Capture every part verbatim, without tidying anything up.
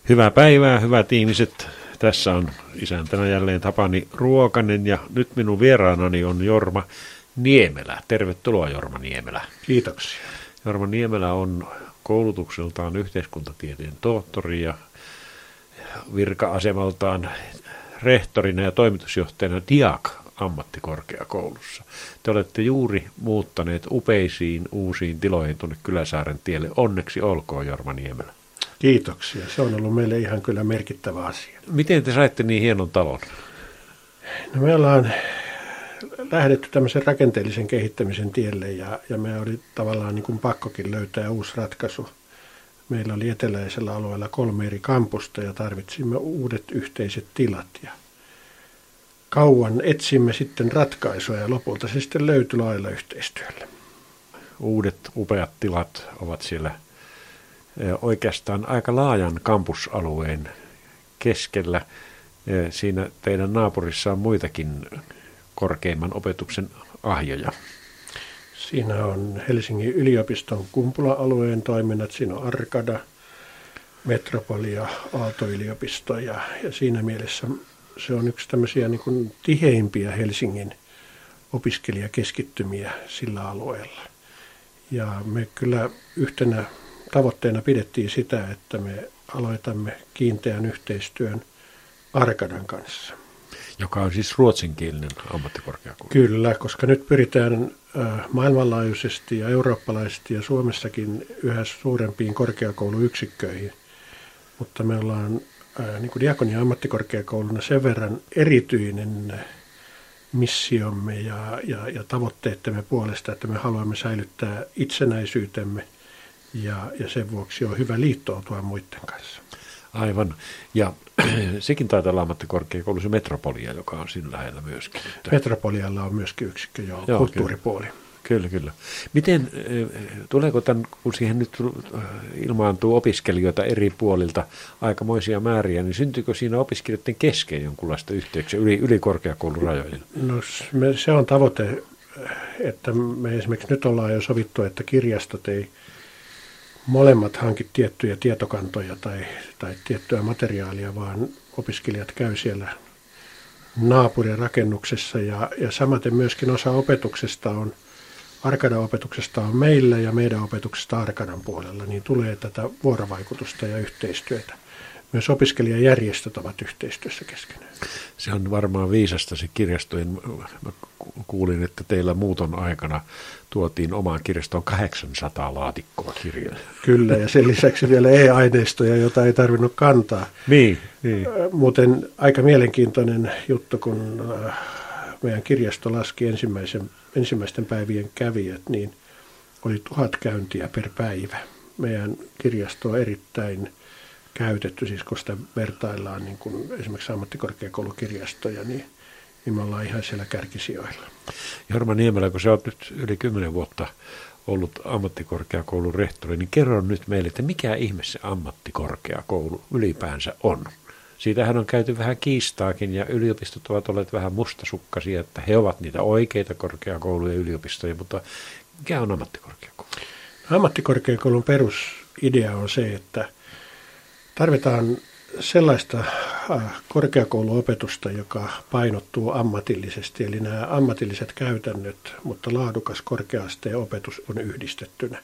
Hyvää päivää, hyvät ihmiset. Tässä on isäntänä jälleen Tapani Ruokanen ja nyt minun vieraanani on Jorma Niemelä. Tervetuloa Jorma Niemelä. Kiitoksia. Jorma Niemelä on koulutukseltaan yhteiskuntatieteen tohtori ja virka-asemaltaan rehtorina ja toimitusjohtajana D I A C-ammattikorkeakoulussa. Te olette juuri muuttaneet upeisiin uusiin tiloihin tuonne Kyläsaaren tielle. Onneksi olkoon, Jorma Niemelä. Kiitoksia. Se on ollut meille ihan kyllä merkittävä asia. Miten te saitte niin hienon talon? No me ollaan lähdetty tämmöisen rakenteellisen kehittämisen tielle ja, ja me oli tavallaan niin kuin pakkokin löytää uusi ratkaisu. Meillä oli eteläisellä alueella kolme eri kampusta ja tarvitsimme uudet yhteiset tilat. Ja kauan etsimme sitten ratkaisuja ja lopulta se sitten löytyi lailla yhteistyöllä. Uudet upeat tilat ovat siellä oikeastaan aika laajan kampusalueen keskellä. Siinä teidän naapurissa on muitakin korkeimman opetuksen ahjoja. Siinä on Helsingin yliopiston Kumpula-alueen toiminnat, siinä on Arkada, Metropolia, Aalto-yliopisto ja, ja siinä mielessä se on yksi tämmöisiä niin kuin tiheimpiä Helsingin opiskelijakeskittymiä sillä alueella. Ja me kyllä yhtenä tavoitteena pidettiin sitä, että me aloitamme kiinteän yhteistyön Arkadan kanssa. Joka on siis ruotsinkielinen ammattikorkeakoulu. Kyllä, koska nyt pyritään maailmanlaajuisesti ja eurooppalaisesti ja Suomessakin yhä suurempiin korkeakouluyksikköihin. Mutta me ollaan niin kuin Diakonia ammattikorkeakouluna sen verran erityinen missiomme ja, ja, ja tavoitteettemme puolesta, että me haluamme säilyttää itsenäisyytemme ja, ja sen vuoksi on hyvä liittoutua muiden kanssa. Aivan. Ja sekin taitaa olla ammattikorkeakoulu, se Metropolia, joka on siinä lähellä myöskin. Metropolialla on myöskin yksikkö, joo, joo kulttuuripuoli. Kyllä, kyllä. Miten, tuleeko tämän, kun siihen nyt ilmaantuu opiskelijoita eri puolilta aikamoisia määriä, niin syntyykö siinä opiskelijoiden kesken jonkunlaista yhteyksiä yli, yli korkeakoulurajojen? No se on tavoite, että me esimerkiksi nyt ollaan jo sovittu, että kirjastot ei molemmat hankit tiettyjä tietokantoja tai, tai tiettyä materiaalia, vaan opiskelijat käy siellä naapurin rakennuksessa ja, ja samaten myöskin osa opetuksesta on, Arkadan opetuksesta on meillä ja meidän opetuksesta Arkadan puolella, niin tulee tätä vuorovaikutusta ja yhteistyötä. Myös opiskelijajärjestöt ovat yhteistyössä keskenään. Se on varmaan viisasta se kirjastojen. Mä kuulin, että teillä muuton aikana tuotiin omaan kirjastoon kahdeksansataa laatikkoa kirjoja. Kyllä, ja sen lisäksi vielä e-aineistoja, jota ei tarvinnut kantaa. Niin, niin. Muuten aika mielenkiintoinen juttu, kun meidän kirjasto laski ensimmäisen, ensimmäisten päivien kävijät, niin oli tuhat käyntiä per päivä. Meidän kirjasto on erittäin käytetty, siis kun sitä vertaillaan niin kuin esimerkiksi ammattikorkeakoulukirjastoja, niin, niin me ollaan ihan siellä kärkisijoilla. Jorma Niemelä, kun sä oot nyt yli kymmenen vuotta ollut ammattikorkeakoulun rehtori, niin kerro nyt meille, että mikä ihme se ammattikorkeakoulu ylipäänsä on? Siitähän on käyty vähän kiistaakin ja yliopistot ovat olleet vähän mustasukkaisia, että he ovat niitä oikeita korkeakouluja ja yliopistoja, mutta mikä on ammattikorkeakoulu? Ammattikorkeakoulun perusidea on se, että tarvitaan sellaista korkeakouluopetusta, joka painottuu ammatillisesti, eli nämä ammatilliset käytännöt, mutta laadukas korkea-asteen opetus on yhdistettynä.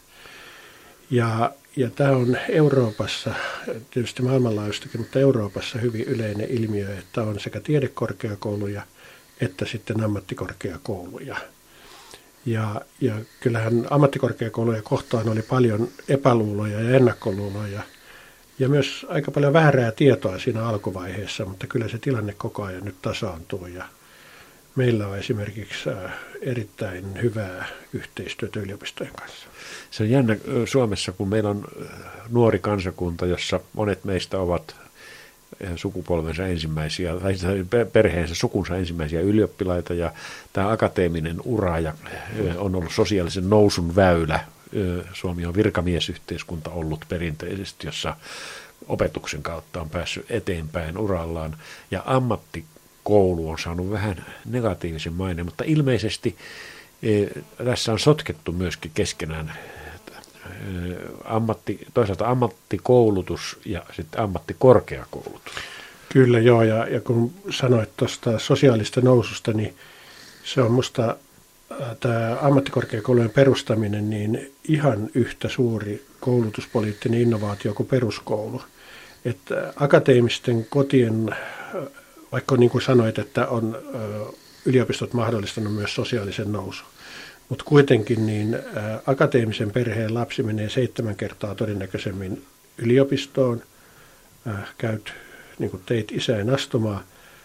Ja, ja tämä on Euroopassa, tietysti maailmanlaajuistakin, mutta Euroopassa hyvin yleinen ilmiö, että on sekä tiedekorkeakouluja että sitten ammattikorkeakouluja. Ja, ja kyllähän ammattikorkeakouluja kohtaan oli paljon epäluuloja ja ennakkoluuloja, ja myös aika paljon väärää tietoa siinä alkuvaiheessa, mutta kyllä se tilanne koko ajan nyt tasaantuu. Ja meillä on esimerkiksi erittäin hyvää yhteistyötä yliopistojen kanssa. Se on jännä Suomessa, kun meillä on nuori kansakunta, jossa monet meistä ovat sukupolvensa ensimmäisiä, tai perheensä sukunsa ensimmäisiä ylioppilaita, ja tämä akateeminen ura ja on ollut sosiaalisen nousun väylä. Suomi on virkamiesyhteiskunta ollut perinteisesti, jossa opetuksen kautta on päässyt eteenpäin urallaan, ja ammattikoulu on saanut vähän negatiivisen maineen, mutta ilmeisesti tässä on sotkettu myöskin keskenään ammatti, toisaalta ammattikoulutus ja sitten ammattikorkeakoulutus. Kyllä joo, ja, ja kun sanoit tuosta sosiaalista noususta, niin se on musta tämä ammattikorkeakoulujen perustaminen niin ihan yhtä suuri koulutuspoliittinen innovaatio kuin peruskoulu. Että akateemisten kotien, vaikka niin kuin sanoit, että on yliopistot mahdollistanut myös sosiaalisen nousun, mutta kuitenkin niin akateemisen perheen lapsi menee seitsemän kertaa todennäköisemmin yliopistoon, käyt niin kuin teit isään astumaan,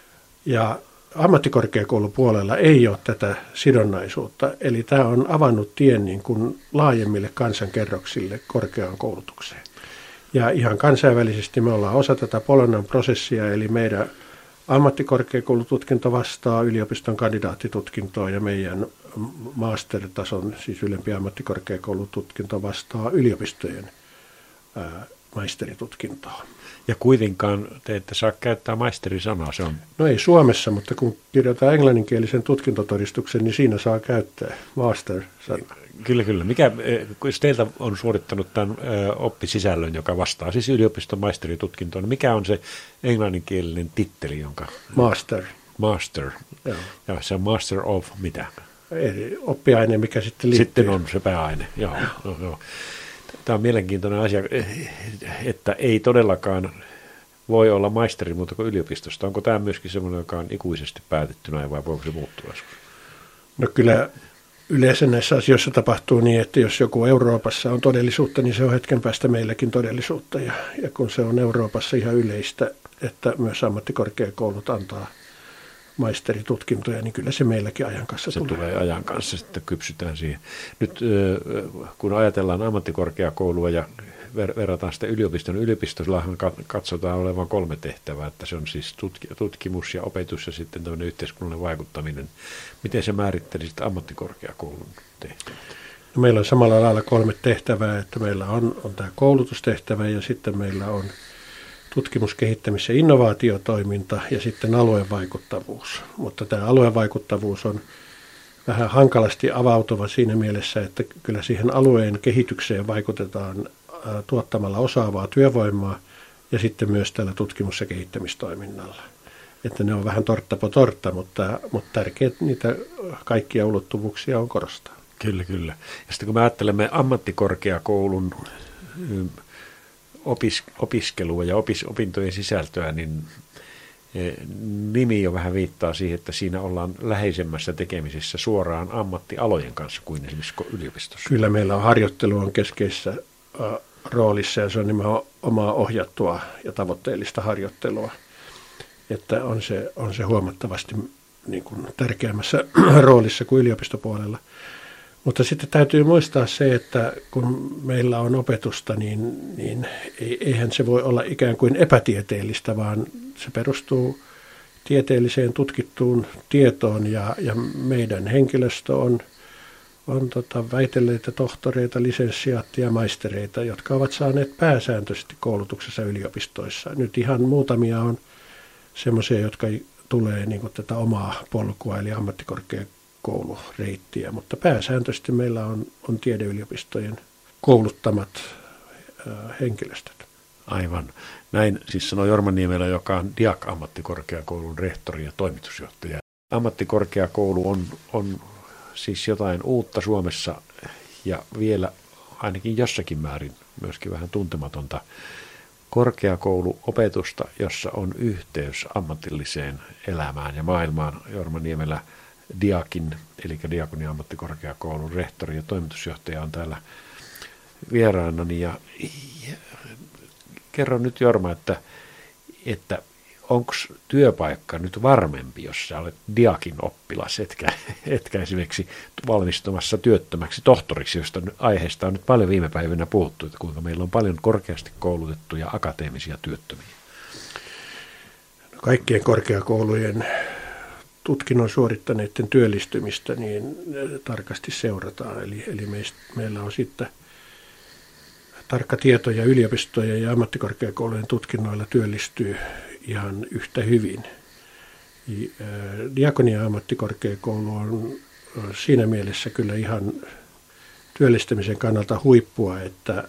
ja ammattikorkeakoulupuolella ei ole tätä sidonnaisuutta, eli tämä on avannut tien niin kuin laajemmille kansankerroksille korkeaan koulutukseen. Ja ihan kansainvälisesti me ollaan osa tätä Bolognan prosessia, eli meidän ammattikorkeakoulututkinto vastaa yliopiston kandidaattitutkintoa ja meidän master-tason, siis ylempi ammattikorkeakoulututkinto vastaa yliopistojen ää, maisteritutkintoa. Ja kuitenkaan te ette saa käyttää maisterisanaa, se on... No ei Suomessa, mutta kun kirjoitetaan englanninkielisen tutkintotodistuksen, niin siinä saa käyttää master-sanaa. Kyllä, kyllä. Mikä, jos teiltä on suorittanut tämän oppisisällön, joka vastaa siis yliopiston maisteritutkintoon, niin mikä on se englanninkielinen titteli, jonka... Master. Master. Joo. Ja se on master of mitä? Eli oppiaine, mikä sitten liittyy. Sitten on se pääaine, joo. joo, joo. Tämä on mielenkiintoinen asia, että ei todellakaan voi olla maisteri muuta kuin yliopistosta. Onko tämä myöskin semmoinen, joka on ikuisesti päätetty näin, vai voiko se muuttua joskus? No kyllä yleensä näissä asioissa tapahtuu niin, että jos joku Euroopassa on todellisuutta, niin se on hetken päästä meilläkin todellisuutta. Ja, ja kun se on Euroopassa ihan yleistä, että myös ammattikorkeakoulut antaa maisteritutkintoja, niin kyllä se meilläkin ajan kanssa se tulee. Se tulee ajan kanssa, sitten kypsytään siihen. Nyt kun ajatellaan ammattikorkeakoulua ja ver- verrataan sitä yliopiston, yliopistollahan katsotaan olevan kolme tehtävää, että se on siis tutk- tutkimus ja opetus ja sitten tämmöinen yhteiskunnallinen vaikuttaminen. Miten se määritteli sitten ammattikorkeakoulun tehtävät? No meillä on samalla lailla kolme tehtävää, että meillä on, on tämä koulutustehtävä ja sitten meillä on tutkimus-, kehittämis- ja innovaatiotoiminta ja sitten aluevaikuttavuus. Mutta tämä aluevaikuttavuus on vähän hankalasti avautuva siinä mielessä, että kyllä siihen alueen kehitykseen vaikutetaan tuottamalla osaavaa työvoimaa ja sitten myös tällä tutkimus- ja kehittämistoiminnalla. Että ne on vähän tortta po tortta, mutta, mutta tärkeät niitä kaikkia ulottuvuuksia on korostaa. Kyllä, kyllä. Ja sitten kun me ajattelemme ammattikorkeakoulun Opis, opiskelua ja opis, opintojen sisältöä, niin nimi jo vähän viittaa siihen, että siinä ollaan läheisemmässä tekemisessä suoraan ammattialojen kanssa kuin esimerkiksi yliopistossa. Kyllä meillä on harjoittelu on keskeisessä äh, roolissa ja se on nimenomaan ohjattua ja tavoitteellista harjoittelua. Että on se, on se huomattavasti niin kuin tärkeämmässä roolissa kuin yliopistopuolella. Mutta sitten täytyy muistaa se, että kun meillä on opetusta, niin, niin eihän se voi olla ikään kuin epätieteellistä, vaan se perustuu tieteelliseen tutkittuun tietoon ja, ja meidän henkilöstö on, on tota väitelleitä tohtoreita, lisenssiaatteja ja maistereita, jotka ovat saaneet pääsääntöisesti koulutuksessa yliopistoissa. Nyt ihan muutamia on semmoisia, jotka tulee niin kuin tätä omaa polkua eli ammattikorkeakoulutusta. koulureittiä, mutta pääsääntöisesti meillä on, on tiedeyliopistojen kouluttamat äh, henkilöstöt. Aivan. Näin siis sanoi Jorma Niemelä, joka on D I A C-ammattikorkeakoulun rehtori ja toimitusjohtaja. Ammattikorkeakoulu on, on siis jotain uutta Suomessa ja vielä ainakin jossakin määrin myöskin vähän tuntematonta korkeakouluopetusta, jossa on yhteys ammatilliseen elämään ja maailmaan. Jorma Niemelä D I A Cin, eli Diakonia ammattikorkeakoulun rehtori ja toimitusjohtaja on täällä vieraanani. Ja, ja kerro nyt Jorma, että, että onko työpaikka nyt varmempi, jos sä olet D I A Cin oppilas, etkä, etkä esimerkiksi valmistumassa työttömäksi tohtoriksi, josta aiheesta on nyt paljon viime päivinä puhuttu, että kuinka meillä on paljon korkeasti koulutettuja akateemisia työttömiä. Kaikkien korkeakoulujen tutkinnon suorittaneiden työllistymistä niin tarkasti seurataan. Eli, eli meistä, meillä on sitten tarkka tieto ja yliopistojen ja ammattikorkeakoulujen tutkinnoilla työllistyy ihan yhtä hyvin. Diakonia ammattikorkeakoulu on siinä mielessä kyllä ihan työllistämisen kannalta huippua, että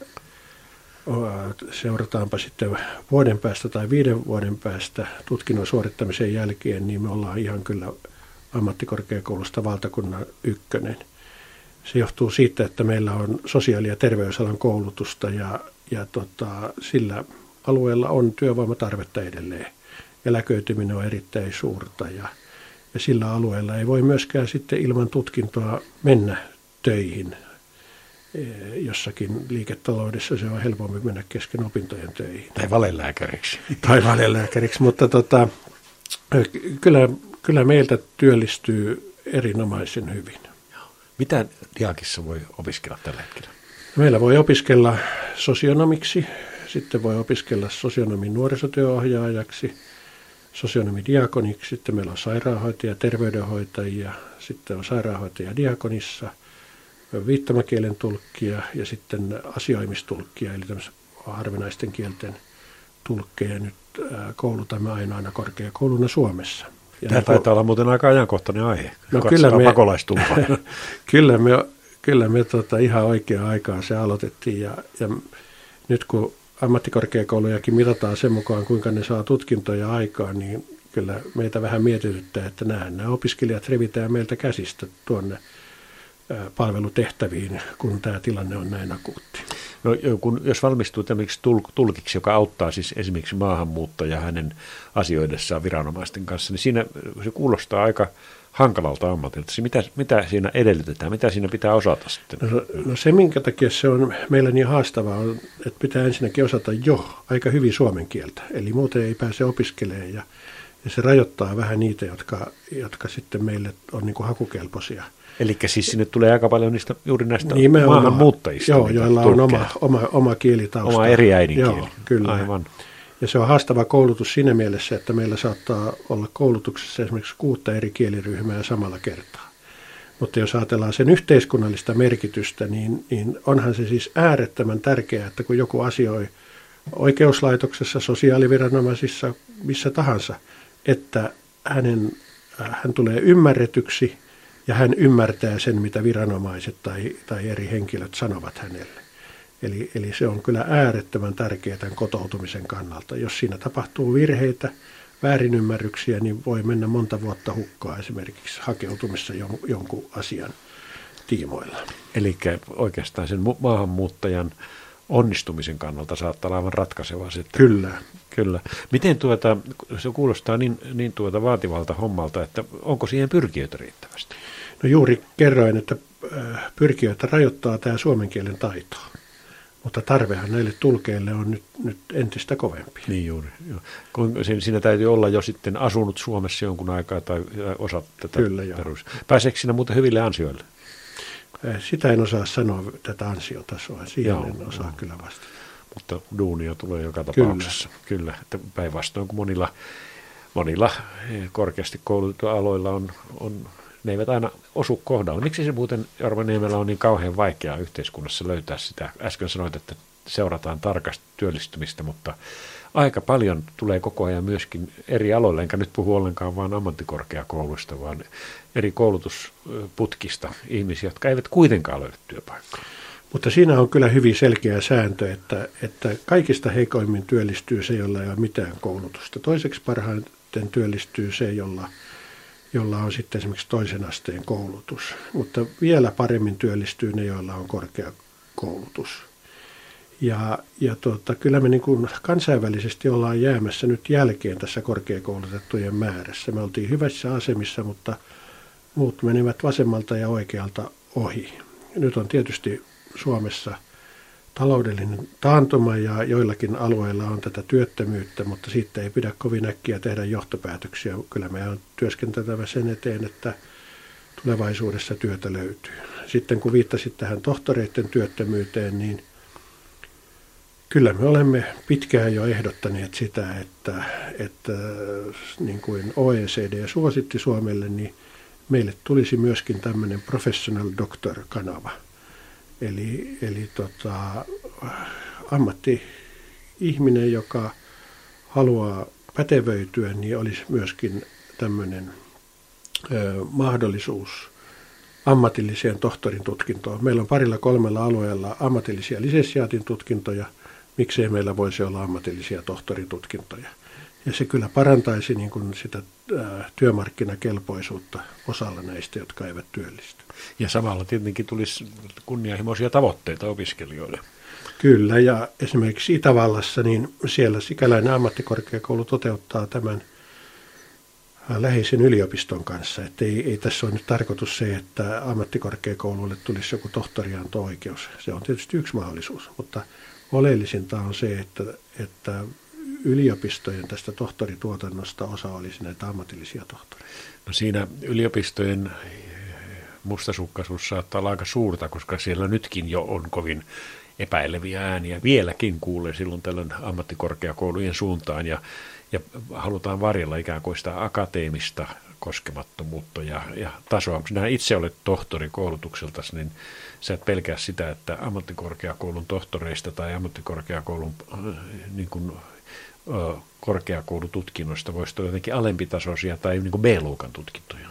seurataanpa sitten vuoden päästä tai viiden vuoden päästä tutkinnon suorittamisen jälkeen, niin me ollaan ihan kyllä ammattikorkeakoulusta valtakunnan ykkönen. Se johtuu siitä, että meillä on sosiaali- ja terveysalan koulutusta ja, ja tota, sillä alueella on työvoimatarvetta edelleen. Eläköityminen on erittäin suurta ja, ja sillä alueella ei voi myöskään sitten ilman tutkintoa mennä töihin. Jossakin liiketaloudessa se on helpommin mennä kesken opintojen töihin. Tai valelääkäriksi. Tai valelääkäriksi, mutta tota, kyllä, kyllä meiltä työllistyy erinomaisen hyvin. Mitä Diakissa voi opiskella tällä hetkellä? Meillä voi opiskella sosionomiksi, sitten voi opiskella sosionomin nuorisotyöohjaajaksi, sosionomin diakoniksi, sitten meillä on sairaanhoitaja, terveydenhoitajia, sitten on sairaanhoitaja diakonissa, viittomakielen tulkkia ja sitten asioimistulkkia, eli tämmöisen harvinaisten kielten tulkkeja nyt koulutamme aina aina korkeakouluna Suomessa. Ja Tämä taitaa olla muuten aika ajankohtainen aihe. No kyllä me, kyllä me, kyllä me tota ihan oikeaan aikaan se aloitettiin ja, ja nyt kun ammattikorkeakoulujakin mitataan sen mukaan, kuinka ne saa tutkintoja aikaan, niin kyllä meitä vähän mietityttää, että nämä, nämä opiskelijat revitään meiltä käsistä tuonne palvelutehtäviin, kun tämä tilanne on näin akuutti. No, kun, jos valmistuu tämmöiksi tulkiksi, joka auttaa siis esimerkiksi maahanmuuttajaa hänen asioidessaan viranomaisten kanssa, niin siinä se kuulostaa aika hankalalta ammatilta. Mitä, mitä siinä edellytetään? Mitä siinä pitää osata sitten? No, no se, minkä takia se on meillä niin haastavaa, on, että pitää ensinnäkin osata jo aika hyvin suomen kieltä. Eli muuten ei pääse opiskelemaan ja, ja se rajoittaa vähän niitä, jotka, jotka sitten meille on niin kuin hakukelpoisia. Eli siis sinne tulee aika paljon niistä, juuri näistä niin maahanmuuttajista. Joo, joilla on oma, oma, oma kielitausta. Oma eri äidinkieli. Joo, kyllä. Aivan. Ja se on haastava koulutus siinä mielessä, että meillä saattaa olla koulutuksessa esimerkiksi kuutta eri kieliryhmää samalla kertaa. Mutta jos ajatellaan sen yhteiskunnallista merkitystä, niin, niin onhan se siis äärettömän tärkeää, että kun joku asioi oikeuslaitoksessa, sosiaaliviranomaisissa, missä tahansa, että hänen, hän tulee ymmärretyksi ja hän ymmärtää sen, mitä viranomaiset tai, tai eri henkilöt sanovat hänelle. Eli, eli se on kyllä äärettömän tärkeää tämän kotoutumisen kannalta. Jos siinä tapahtuu virheitä, väärinymmärryksiä, niin voi mennä monta vuotta hukkaa esimerkiksi hakeutumissa jon, jonkun asian tiimoilla. Eli oikeastaan sen maahanmuuttajan onnistumisen kannalta saattaa olla aivan ratkaiseva. Että Kyllä. Kyllä. Miten tuota, se kuulostaa niin, niin tuota vaativalta hommalta, että onko siihen pyrkijöitä riittävästi? No juuri kerroin, että pyrkijöitä rajoittaa tämä suomen kielen taito. Mutta tarvehan näille tulkeille on nyt, nyt entistä kovempi. Niin juuri. Joo. Siinä täytyy olla jo sitten asunut Suomessa jonkun aikaa tai osa tätä Kyllä, perus. Pääseekö siinä muuten hyville ansioille? Sitä en osaa sanoa, tätä ansiotasoa. Siihen joo, en osaa joo. kyllä vastata. Mutta duunia tulee joka tapauksessa. Kyllä, kyllä. Että päinvastoin kuin monilla, monilla korkeasti koulutetuilla aloilla on, on, ne eivät aina osu kohdalla. Miksi se muuten Jorma-Niemellä on niin kauhean vaikeaa yhteiskunnassa löytää sitä? Äsken sanoit, että seurataan tarkasti työllistymistä, mutta aika paljon tulee koko ajan myöskin eri aloilla, enkä nyt puhu ollenkaan vain ammattikorkeakouluista, vaan eri koulutusputkista ihmisiä, jotka eivät kuitenkaan löydä työpaikkaa. Mutta siinä on kyllä hyvin selkeä sääntö, että, että kaikista heikoimmin työllistyy se, jolla ei ole mitään koulutusta. Toiseksi parhaiten työllistyy se, jolla, jolla on sitten esimerkiksi toisen asteen koulutus. Mutta vielä paremmin työllistyy ne, joilla on korkea koulutus. Ja, ja tuota, kyllä me niin kuin kansainvälisesti ollaan jäämässä nyt jälkeen tässä korkeakoulutettujen määrässä. Me oltiin hyvässä asemissa, mutta muut menivät vasemmalta ja oikealta ohi. Nyt on tietysti Suomessa taloudellinen taantuma ja joillakin alueilla on tätä työttömyyttä, mutta siitä ei pidä kovin äkkiä tehdä johtopäätöksiä. Kyllä meidän on työskenteltävä sen eteen, että tulevaisuudessa työtä löytyy. Sitten kun viittasit tähän tohtoreiden työttömyyteen, niin kyllä me olemme pitkään jo ehdottaneet sitä, että, että niin kuin O E C D suositti Suomelle, niin meille tulisi myöskin tämmöinen professional doctor-kanava. Eli, eli tota, ammatti-ihminen, joka haluaa pätevöityä, niin olisi myöskin tämmöinen ö, mahdollisuus ammatilliseen tohtorin tutkintoon. Meillä on parilla kolmella alueella ammatillisia lisensiaatin tutkintoja, miksei meillä voisi olla ammatillisia tohtoritutkintoja. Ja se kyllä parantaisi niin kuin sitä ää, työmarkkinakelpoisuutta osalla näistä, jotka eivät työllisty. Ja samalla tietenkin tulisi kunnianhimoisia tavoitteita opiskelijoille. Kyllä, ja esimerkiksi Itävallassa, niin siellä Sikäläinen ammattikorkeakoulu toteuttaa tämän läheisen yliopiston kanssa. Että ei, ei tässä ole nyt tarkoitus se, että ammattikorkeakoululle tulisi joku tohtorianto-oikeus. Se on tietysti yksi mahdollisuus, mutta oleellisinta on se, että, että yliopistojen tästä tohtorituotannosta osa olisi näitä ammatillisia tohtoreita. No siinä yliopistojen mustasukkaisuus saattaa olla aika suurta, koska siellä nytkin jo on kovin epäileviä ääniä. Vieläkin kuulee silloin tällöin ammattikorkeakoulujen suuntaan ja, ja halutaan varjella ikään kuin sitä akateemista koskemattomuutta ja, ja tasoa. Sinä itse olet tohtori koulutukseltasi, niin sä et pelkää sitä, että ammattikorkeakoulun tohtoreista tai ammattikorkeakoulun niin kuin, korkeakoulututkinnoista voisi olla jotenkin alempitasoisia tai niin kuin B-luokan tutkintoja?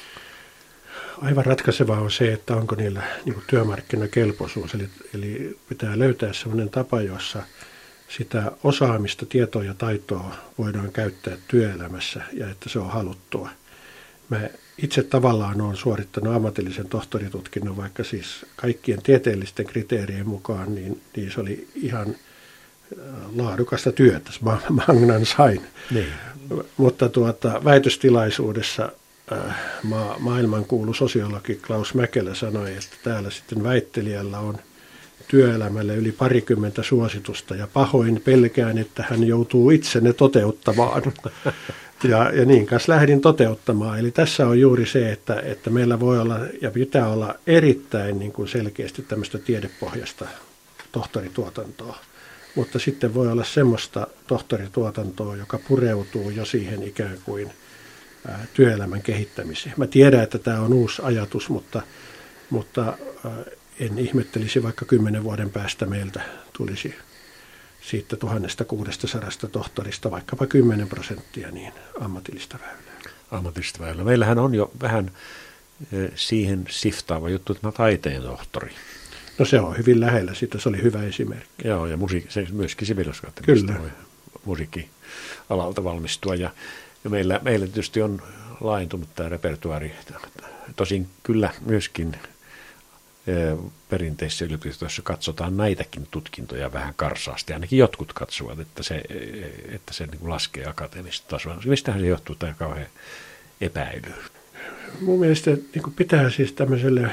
Aivan ratkaisevaa on se, että onko niillä niin kuin työmarkkinakelpoisuus. Eli, eli pitää löytää sellainen tapa, jossa sitä osaamista, tietoa ja taitoa voidaan käyttää työelämässä ja että se on haluttua. Mä itse tavallaan olen suorittanut ammatillisen tohtoritutkinnon, vaikka siis kaikkien tieteellisten kriteerien mukaan, niin, niin se oli ihan laadukasta työtä. Magnan sain. Niin. Mutta tuota, väitöstilaisuudessa äh, ma- maailmankuulu sosiologi Klaus Mäkelä sanoi, että täällä sitten väittelijällä on työelämälle yli parikymmentä suositusta ja pahoin pelkään, että hän joutuu itse ne toteuttamaan. Ja, ja niin kanssa lähdin toteuttamaan. Eli tässä on juuri se, että, että meillä voi olla ja pitää olla erittäin niin kuin selkeästi tämmöistä tiedepohjasta tohtorituotantoa. Mutta sitten voi olla semmoista tohtorituotantoa, joka pureutuu jo siihen ikään kuin ää, työelämän kehittämiseen. Mä tiedän, että tämä on uusi ajatus, mutta, mutta ää, en ihmettelisi, vaikka kymmenen vuoden päästä meiltä tulisi siitä tuhat kuusisataa tohtorista vaikkapa kymmenen prosenttia niin ammatillista väylää. Ammatillista väylää. Meillähän on jo vähän siihen siftaava juttu, tämä taiteen tohtori. No se on hyvin lähellä sitä, se oli hyvä esimerkki. Joo, ja musiikki, se myöskin Sibeliuskateemiasta voi musiikkialalta valmistua. Ja, ja meillä, meillä tietysti on laajentunut tämä repertuaari. Tosin kyllä myöskin perinteisissä yliopistoissa katsotaan näitäkin tutkintoja vähän karsaasti. Ainakin jotkut katsovat, että se, että se niin kuin laskee akateemista tasoa. Mistähän se johtuu tämä kauhean epäily? Mun mielestä niin kuin pitää siis tämmöiselle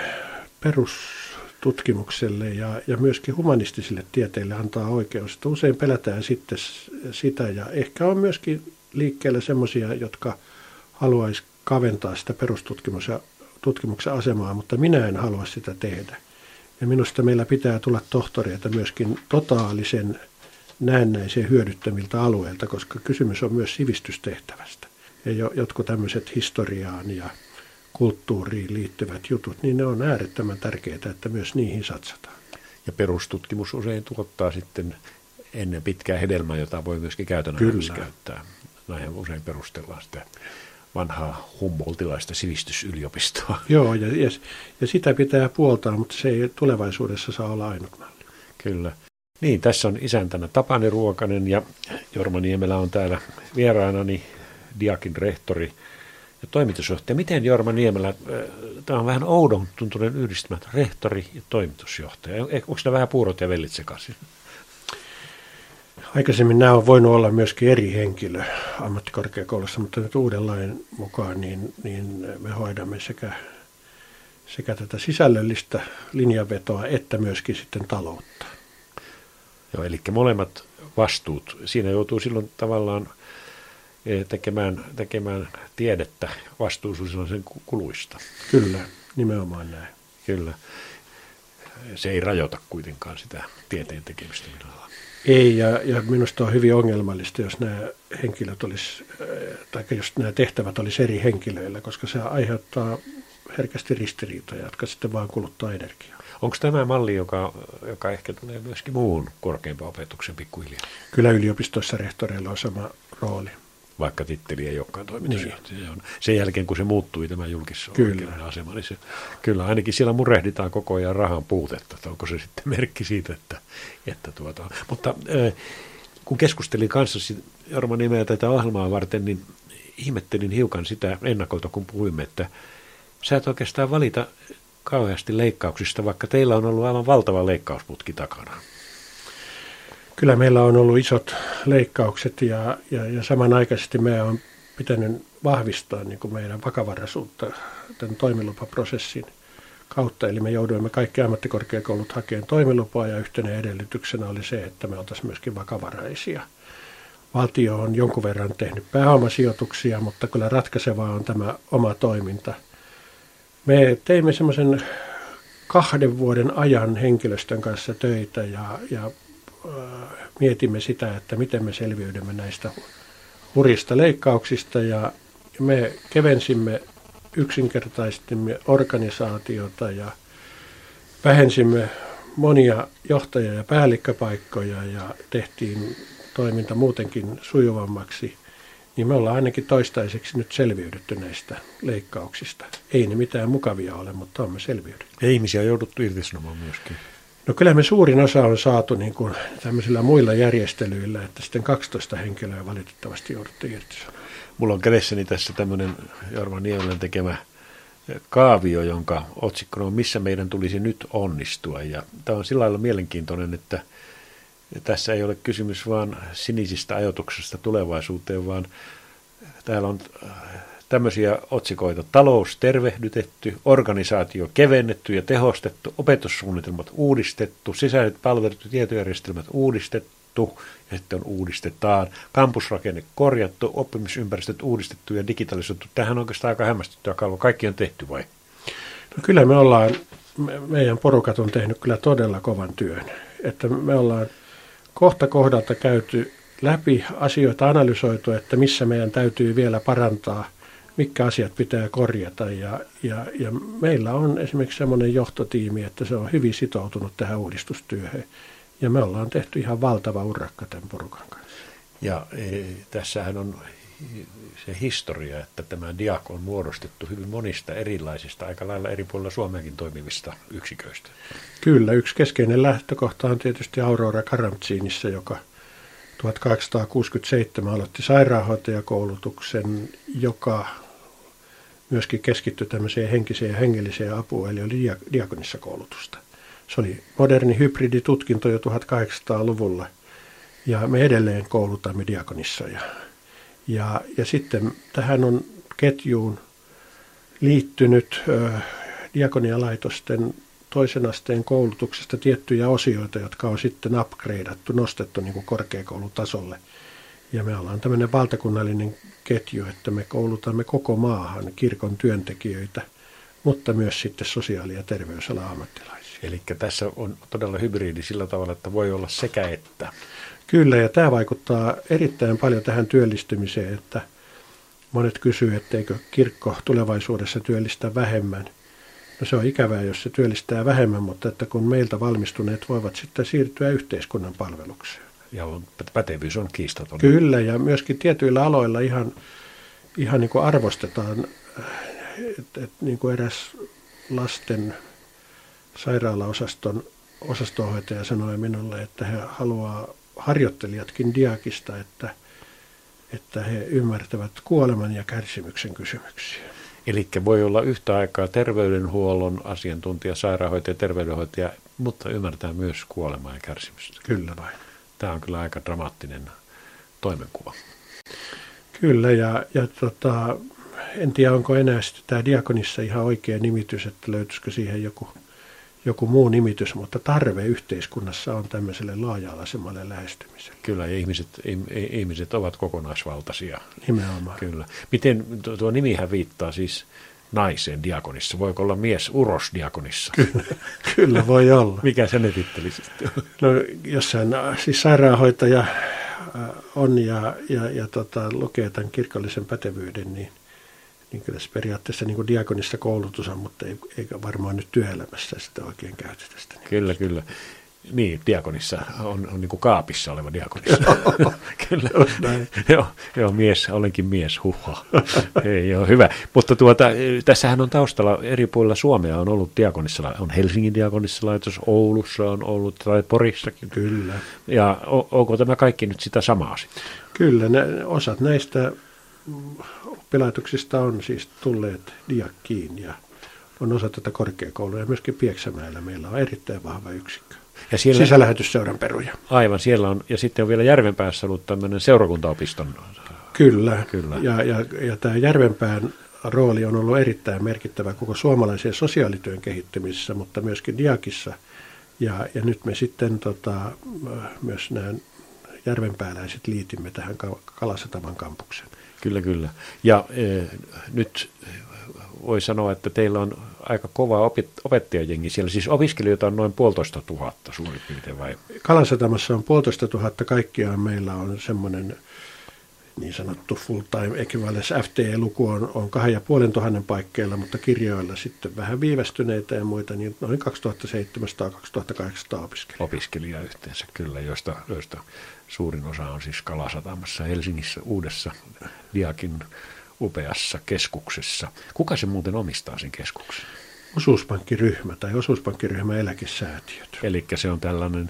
perustutkimukselle ja, ja myöskin humanistisille tieteille antaa oikeus. Että usein pelätään sitten sitä ja ehkä on myöskin liikkeellä semmoisia, jotka haluaisi kaventaa sitä perustutkimusta tutkimuksen asemaa, mutta minä en halua sitä tehdä. Ja minusta meillä pitää tulla tohtoreita myöskin totaalisen näennäisen hyödyttämiltä alueilta, koska kysymys on myös sivistystehtävästä. Ja jotkut tämmöiset historiaan ja kulttuuriin liittyvät jutut, niin ne on äärettömän tärkeää, että myös niihin satsataan. Ja perustutkimus usein tuottaa sitten ennen pitkää hedelmää, jota voi myöskin käytännön elämässä käyttää. Näin usein perustellaan sitä vanhaa Humboldtilaista sivistysyliopistoa. Joo, ja, ja, ja sitä pitää puoltaa, mutta se ei tulevaisuudessa saa olla ainut malli. Kyllä. Niin, tässä on isäntänä Tapani Ruokanen ja Jorma Niemelä on täällä vieraanani, Diakin rehtori ja toimitusjohtaja. Miten Jorma Niemelä, tämä on vähän oudon tuntuinen yhdistelmä, rehtori ja toimitusjohtaja. Onko nämä vähän puurot ja vellit sekaisin? Aikaisemmin nämä on voinut olla myöskin eri henkilö ammattikorkeakoulussa, mutta nyt uuden lain mukaan niin, niin me hoidamme sekä, sekä tätä sisällöllistä linjanvetoa että myöskin sitten taloutta. Joo, eli molemmat vastuut. Siinä joutuu silloin tavallaan tekemään, tekemään tiedettä vastuullisuuden kuluista. Kyllä, nimenomaan näin. Kyllä. Se ei rajoita kuitenkaan sitä tieteen tekemistä millään. Ei, ja, ja minusta on hyvin ongelmallista, jos nämä henkilöt olisi, tai jos nämä tehtävät olisi eri henkilöillä, koska se aiheuttaa herkästi ristiriitoja, jotka sitten vaan kuluttaa energiaa. Onko tämä malli, joka, joka ehkä tulee myöskin muun korkeimpaan opetuksen pikkuhiljaa? Kyllä yliopistoissa rehtoreilla on sama rooli. vaikka titteli ei olekaan toimitusjohtaja. Niin. Sen jälkeen, kun se muuttui tämä julkisoikeuden asema, niin se, kyllä ainakin siellä murehditaan koko ajan rahan puutetta. Että onko se sitten merkki siitä, että, että tuota, mutta äh, kun keskustelin kanssasi Jorma nimeä tätä ohjelmaa varten, niin ihmettelin hiukan sitä ennakolta, kun puhuimme, että sä et oikeastaan valita kauheasti leikkauksista, vaikka teillä on ollut aivan valtava leikkausputki takana. Kyllä meillä on ollut isot leikkaukset ja, ja, ja samanaikaisesti meidän on pitänyt vahvistaa niin kuin meidän vakavaraisuutta tämän toimilupaprosessin kautta. Eli me jouduimme kaikki ammattikorkeakoulut hakemaan toimilupaa ja yhtenä edellytyksenä oli se, että me oltaisiin myöskin vakavaraisia. Valtio on jonkun verran tehnyt pääomasijoituksia, mutta kyllä ratkaisevaa on tämä oma toiminta. Me teimme semmoisen kahden vuoden ajan henkilöstön kanssa töitä ja, ja äh, mietimme sitä, että miten me selviydymme näistä hurjista leikkauksista ja me kevensimme, yksinkertaistimme organisaatiota ja vähensimme monia johtaja- ja päällikköpaikkoja ja tehtiin toiminta muutenkin sujuvammaksi, niin me ollaan ainakin toistaiseksi nyt selviydytty näistä leikkauksista. Ei ne mitään mukavia ole, mutta on me selviydytty. Ja ihmisiä on jouduttu irtisanomaan myöskin. No kyllä me suurin osa on saatu niin kuin tämmöisillä muilla järjestelyillä, että sitten kaksitoista henkilöä valitettavasti jouduttu irtisanomaan. Mulla on kädessäni tässä tämmöinen Jorma Niemelän tekemä kaavio, jonka otsikkona on Missä meidän tulisi nyt onnistua. Ja tämä on sillä lailla mielenkiintoinen, että tässä ei ole kysymys vaan sinisistä ajatuksista tulevaisuuteen, vaan täällä on tämmöisiä otsikoita. Talous tervehdytetty, organisaatio kevennetty ja tehostettu, opetussuunnitelmat uudistettu, sisäiset palvelut ja tietojärjestelmät uudistettu ja sitten on uudistetaan, kampusrakenne korjattu, oppimisympäristöt uudistettu ja digitalisoitu. Tämähän on oikeastaan aika hämmästyttävä kalvo. Kaikki on tehty vai? No kyllä me ollaan, me, meidän porukat on tehnyt kyllä todella kovan työn, että me ollaan kohta kohdalta käyty läpi asioita, analysoitu, että missä meidän täytyy vielä parantaa, mitkä asiat pitää korjata. Ja, ja, ja meillä on esimerkiksi semmoinen johtotiimi, että se on hyvin sitoutunut tähän uudistustyöhön. Ja me ollaan tehty ihan valtava urakka tämän porukan kanssa. Ja e, tässähän on se historia, että tämä D I A K on muodostettu hyvin monista erilaisista, aika lailla eri puolilla Suomeakin toimivista yksiköistä. Kyllä, yksi keskeinen lähtökohta on tietysti Aurora Karamzinissä, joka tuhatkahdeksansataakuusikymmentäseitsemän aloitti sairaanhoitajakoulutuksen, joka myöskin keskittyi tämmöiseen henkiseen ja hengelliseen apuun, eli oli diakonissa koulutusta. Se oli moderni hybriditutkinto jo tuhatkahdeksansataaluvulla, ja me edelleen koulutamme diakonissoja. Ja, ja sitten tähän on ketjuun liittynyt ö, diakonialaitosten toisen asteen koulutuksesta tiettyjä osioita, jotka on sitten upgradeattu, nostettu niin kuin korkeakoulutasolle. Ja me ollaan tämmöinen valtakunnallinen ketju, että me koulutamme koko maahan kirkon työntekijöitä, mutta myös sitten sosiaali- ja terveysalan ammattilaisia. Eli tässä on todella hybridi sillä tavalla, että voi olla sekä että. Kyllä, ja tämä vaikuttaa erittäin paljon tähän työllistymiseen, että monet kysyvät, etteikö kirkko tulevaisuudessa työllistä vähemmän. No se on ikävää, jos se työllistää vähemmän, mutta että kun meiltä valmistuneet voivat sitten siirtyä yhteiskunnan palvelukseen. Ja on, pätevyys on kiistaton. Kyllä, ja myöskin tietyillä aloilla ihan, ihan niin kuin arvostetaan, että, että niin kuin eräs lasten sairaalaosaston osastonhoitaja sanoi minulle, että he haluaa harjoittelijatkin diakista, että, että he ymmärtävät kuoleman ja kärsimyksen kysymyksiä. Eli voi olla yhtä aikaa terveydenhuollon asiantuntija, sairaanhoitaja, terveydenhoitaja, mutta ymmärtää myös kuolemaa ja kärsimystä. Kyllä vain. Tämä on kyllä aika dramaattinen toimenkuva. Kyllä, ja, ja tota, en tiedä, onko enää sitten tämä diakonissa ihan oikea nimitys, että löytyisikö siihen joku, joku muu nimitys, mutta tarve yhteiskunnassa on tämmöiselle laaja-alaisemmalle lähestymiselle. Kyllä, ja ihmiset, ihmiset ovat kokonaisvaltaisia. Nimenomaan. Kyllä. Miten tuo, tuo nimihän viittaa siis naiseen diakonissa? Voiko olla mies uros diakonissa? Kyllä, kyllä voi olla. Mikä se ne titteli sitten? No jossain, siis sairaanhoitaja on ja, ja, ja tota, lukee tämän kirkollisen pätevyyden, niin, niin kyllä se periaatteessa niin kuin diakonissa koulutus on, mutta ei, eikä varmaan nyt työelämässä sitä oikein käytetä sitä. Kyllä, kyllä. Niin, diakonissa on, on niin kuin kaapissa oleva diakonissa. Kyllä. joo, joo, mies, olenkin mies, huha. Ei ole hyvä. Mutta tuota, tässähän on taustalla eri puolilla Suomea on ollut diakonissa, on Helsingin diakonissalaitos, Oulussa on ollut, tai Porissakin. Kyllä. Ja o, onko tämä kaikki nyt sitä samaa sitten? Kyllä, ne, osat näistä oppilaitoksista on siis tulleet diakkiin ja on osa tätä korkeakoulua ja myöskin Pieksämäellä meillä on erittäin vahva yksikkö. Ja siellä, sisälähetysseuran peruja. Aivan, siellä on, ja sitten on vielä Järvenpäässä ollut tämmöinen seurakuntaopiston. Kyllä, Kyllä. Ja, ja, ja tämä Järvenpään rooli on ollut erittäin merkittävä koko suomalaisen sosiaalityön kehittymisessä, mutta myöskin diakissa. Ja, ja nyt me sitten tota, myös nämä järvenpääläiset liitimme tähän Kalasataman kampukseen. Kyllä, kyllä. Ja e, nyt voi sanoa, että teillä on aika kova opettajajengi siellä. Siis opiskelijoita on noin puolitoista tuhatta suurin piirtein vai? Kalasatamassa on puolitoista tuhatta kaikkiaan. Meillä on semmoinen niin sanottu full-time equivalence F T E-luku on, on kahden ja puolen tuhannen paikkeilla, mutta kirjoilla sitten vähän viivästyneitä ja muita, niin noin kaksituhattaseitsemänsataa kaksituhattakahdeksansataa opiskelijaa. Opiskelijaa yhteensä kyllä, joista, joista suurin osa on siis Kalasatamassa, Helsingissä, uudessa diakin upeassa keskuksessa. Kuka se muuten omistaa sen keskuksen? Osuuspankkiryhmä tai osuuspankkiryhmä eläkesäätiöt. Eli se on tällainen